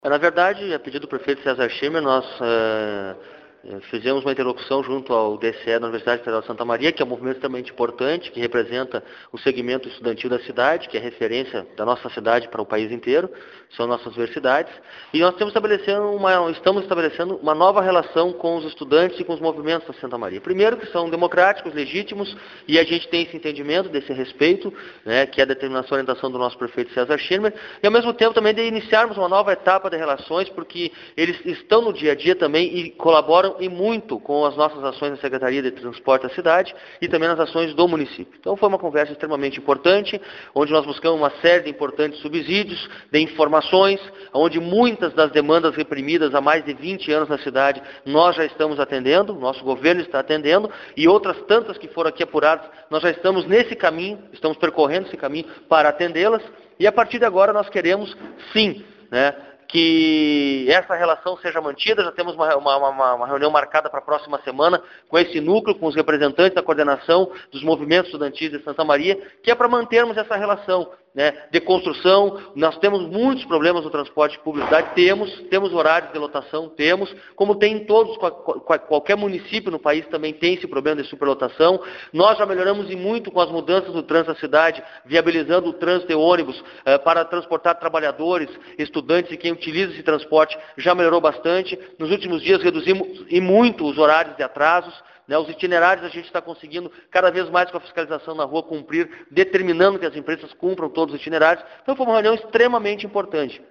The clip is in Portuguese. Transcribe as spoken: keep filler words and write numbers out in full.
Na verdade, a pedido do prefeito César Schirmer, nós eh, fizemos uma interlocução junto ao D C E da Universidade Federal de Santa Maria, que é um movimento extremamente importante, que representa o segmento estudantil da cidade, que é referência da nossa cidade para o país inteiro, são nossas universidades, e nós estamos estabelecendo uma, estamos estabelecendo uma nova relação com os estudantes e com os movimentos da Santa Maria. Primeiro, que são democráticos, legítimos, e a gente tem esse entendimento, desse respeito, né, que é a determinação e orientação do nosso prefeito César Schirmer, e ao mesmo tempo também de iniciarmos uma nova etapa de relações, porque eles estão no dia a dia também e colaboram e muito com as nossas ações na Secretaria de Transporte da cidade e também nas ações do município. Então foi uma conversa extremamente importante, onde nós buscamos uma série de importantes subsídios, de informações, onde muitas das demandas reprimidas há mais de vinte anos na cidade nós já estamos atendendo, nosso governo está atendendo, e outras tantas que foram aqui apuradas, nós já estamos nesse caminho, estamos percorrendo esse caminho para atendê-las, e a partir de agora nós queremos, sim, né, que essa relação seja mantida. Já temos uma, uma, uma, uma reunião marcada para a próxima semana com esse núcleo, com os representantes da coordenação dos movimentos estudantis de Santa Maria, que é para mantermos essa relação, né, de construção. Nós temos muitos problemas no transporte público da cidade, temos, temos horários de lotação, temos, como tem em todos, qualquer município no país também tem esse problema de superlotação. Nós já melhoramos e muito com as mudanças do trânsito da cidade, viabilizando o trânsito de ônibus eh, para transportar trabalhadores, estudantes e quem utiliza esse transporte já melhorou bastante. Nos últimos dias reduzimos e muito os horários de atrasos. Né, os itinerários a gente está conseguindo, cada vez mais com a fiscalização na rua, cumprir, determinando que as empresas cumpram todos os itinerários. Então foi uma reunião extremamente importante.